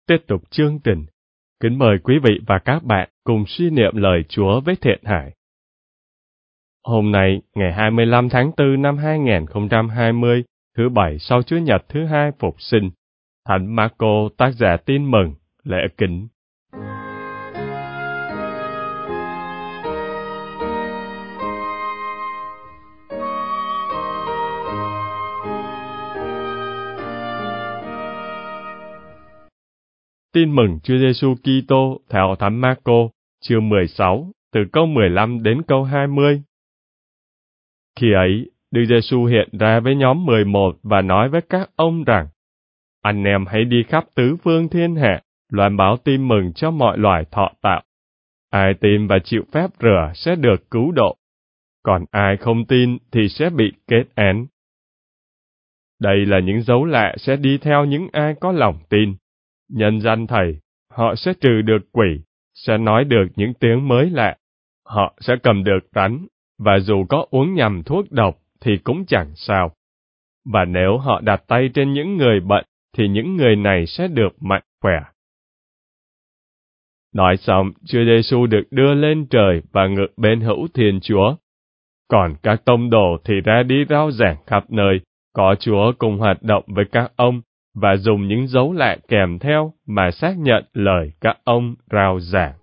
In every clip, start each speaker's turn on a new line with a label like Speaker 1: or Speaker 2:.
Speaker 1: Tiếp tục chương trình. Kính mời quý vị và các bạn cùng suy niệm lời Chúa với Thiện Hải. Hôm nay, ngày 25 tháng 4 năm 2020, thứ Bảy sau Chúa Nhật thứ Hai Phục sinh, Thánh Marco tác giả Tin Mừng, lễ kính. Tin mừng Chúa Giêsu Kitô theo Thánh Marco, chương 16, từ câu 15 đến câu 20. Khi ấy, Đức Giêsu hiện ra với nhóm 11 và nói với các ông rằng: Anh em hãy đi khắp tứ phương thiên hạ, loan báo tin mừng cho mọi loài thọ tạo. Ai tin và chịu phép rửa sẽ được cứu độ, còn ai không tin thì sẽ bị kết án. Đây là những dấu lạ sẽ đi theo những ai có lòng tin. Nhân danh Thầy, họ sẽ trừ được quỷ, sẽ nói được những tiếng mới lạ. Họ sẽ cầm được rắn, và dù có uống nhầm thuốc độc thì cũng chẳng sao. Và nếu họ đặt tay trên những người bệnh, thì những người này sẽ được mạnh khỏe. Nói xong, Chúa Giêsu được đưa lên trời và ngự bên hữu Thiên Chúa. Còn các tông đồ thì ra đi rao giảng khắp nơi, có Chúa cùng hoạt động với các ông, và dùng những dấu lạ kèm theo mà xác nhận lời các ông rao giảng.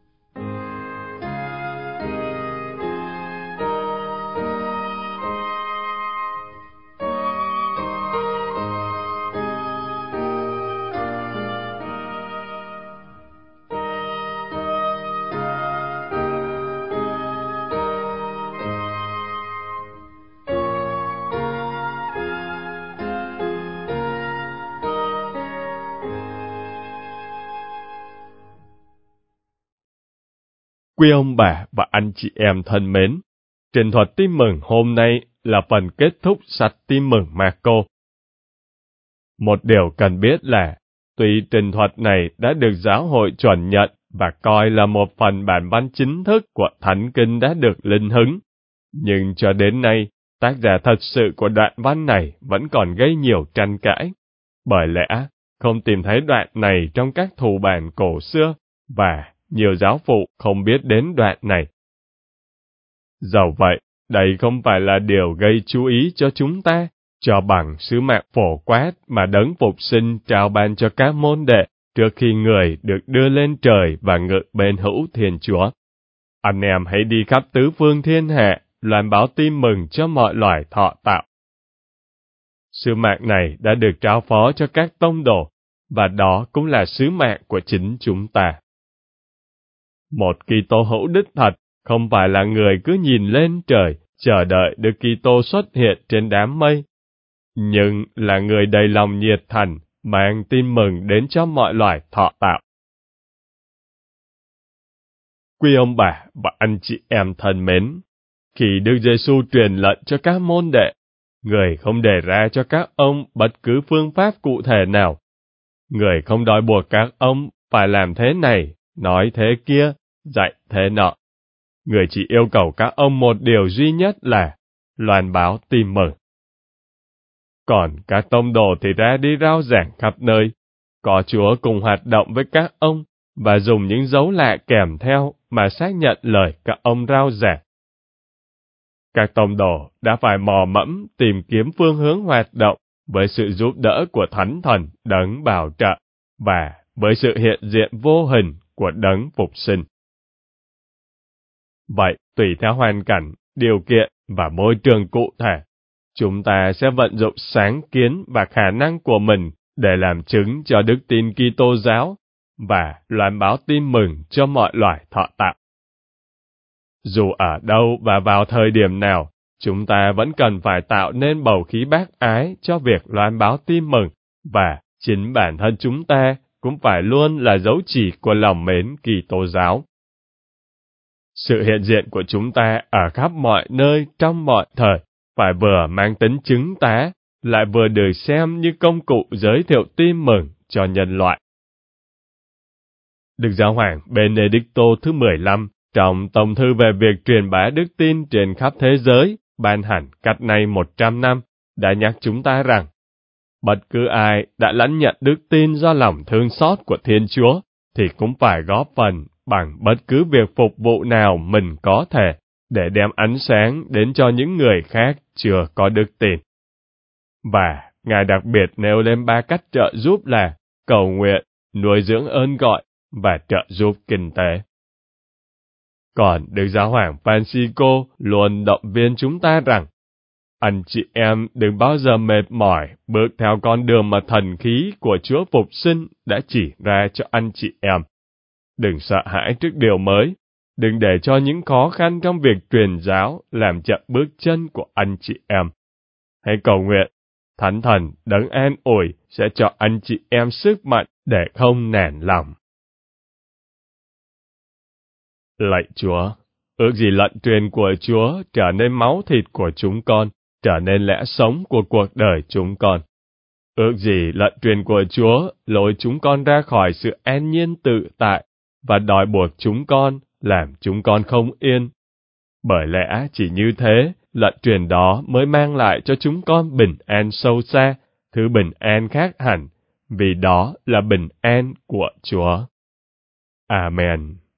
Speaker 1: Quý ông bà và anh chị em thân mến, trình thuật tin mừng hôm nay là phần kết thúc sách tin mừng Marco. Một điều cần biết là, tuy trình thuật này đã được giáo hội chuẩn nhận và coi là một phần bản văn chính thức của Thánh Kinh đã được linh hứng, nhưng cho đến nay, tác giả thật sự của đoạn văn này vẫn còn gây nhiều tranh cãi, bởi lẽ không tìm thấy đoạn này trong các thủ bản cổ xưa, và nhiều giáo phụ không biết đến đoạn này. Dẫu vậy, đây không phải là điều gây chú ý cho chúng ta, cho bằng sứ mạng phổ quát mà Đấng Phục Sinh trao ban cho các môn đệ trước khi người được đưa lên trời và ngự bên hữu Thiên Chúa. Anh em hãy đi khắp tứ phương thiên hạ, loan báo tin mừng cho mọi loài thọ tạo. Sứ mạng này đã được trao phó cho các tông đồ, và đó cũng là sứ mạng của chính chúng ta. Một Kitô hữu đích thật không phải là người cứ nhìn lên trời, chờ đợi Đức Kitô xuất hiện trên đám mây, nhưng là người đầy lòng nhiệt thành, mang tin mừng đến cho mọi loài thọ tạo. Quý ông bà và anh chị em thân mến, khi Đức Giêsu truyền lệnh cho các môn đệ, người không đề ra cho các ông bất cứ phương pháp cụ thể nào. Người không đòi buộc các ông phải làm thế này, nói thế kia, dạy thế nọ. Người chỉ yêu cầu các ông một điều duy nhất là loan báo tin mừng. Còn các tông đồ thì ra đi rao giảng khắp nơi, có Chúa cùng hoạt động với các ông, và dùng những dấu lạ kèm theo mà xác nhận lời các ông rao giảng. Các tông đồ đã phải mò mẫm tìm kiếm phương hướng hoạt động với sự giúp đỡ của Thánh Thần Đấng bảo trợ, và với sự hiện diện vô hình của Đấng Phục Sinh. Vậy, tùy theo hoàn cảnh, điều kiện và môi trường cụ thể, chúng ta sẽ vận dụng sáng kiến và khả năng của mình để làm chứng cho đức tin Kitô giáo và loan báo tin mừng cho mọi loài thọ tạo. Dù ở đâu và vào thời điểm nào, chúng ta vẫn cần phải tạo nên bầu khí bác ái cho việc loan báo tin mừng, và chính bản thân chúng ta cũng phải luôn là dấu chỉ của lòng mến Kitô giáo. Sự hiện diện của chúng ta ở khắp mọi nơi trong mọi thời phải vừa mang tính chứng tá, lại vừa được xem như công cụ giới thiệu tin mừng cho nhân loại. Đức Giáo hoàng Benedicto thứ 15 trong tổng thư về việc truyền bá đức tin trên khắp thế giới, ban hành cách nay 100 năm, đã nhắc chúng ta rằng Bất cứ ai đã lãnh nhận đức tin do lòng thương xót của Thiên Chúa thì cũng phải góp phần bằng bất cứ việc phục vụ nào mình có thể để đem ánh sáng đến cho những người khác chưa có đức tin. Và Ngài đặc biệt nêu lên 3 cách trợ giúp là cầu nguyện, nuôi dưỡng ơn gọi và trợ giúp kinh tế. Còn Đức Giáo hoàng Francisco luôn động viên chúng ta rằng, anh chị em đừng bao giờ mệt mỏi bước theo con đường mà thần khí của Chúa Phục Sinh đã chỉ ra cho anh chị em. Đừng sợ hãi trước điều mới, đừng để cho những khó khăn trong việc truyền giáo làm chậm bước chân của anh chị em. Hãy cầu nguyện, Thánh Thần đấng an ủi sẽ cho anh chị em sức mạnh để không nản lòng. Lạy Chúa, ước gì lệnh truyền của Chúa trở nên máu thịt của chúng con, trở nên lẽ sống của cuộc đời chúng con. Ước gì lệnh truyền của Chúa lôi chúng con ra khỏi sự an nhiên tự tại và đòi buộc chúng con, làm chúng con không yên. Bởi lẽ chỉ như thế, lệnh truyền đó mới mang lại cho chúng con bình an sâu xa, thứ bình an khác hẳn, vì đó là bình an của Chúa. Amen.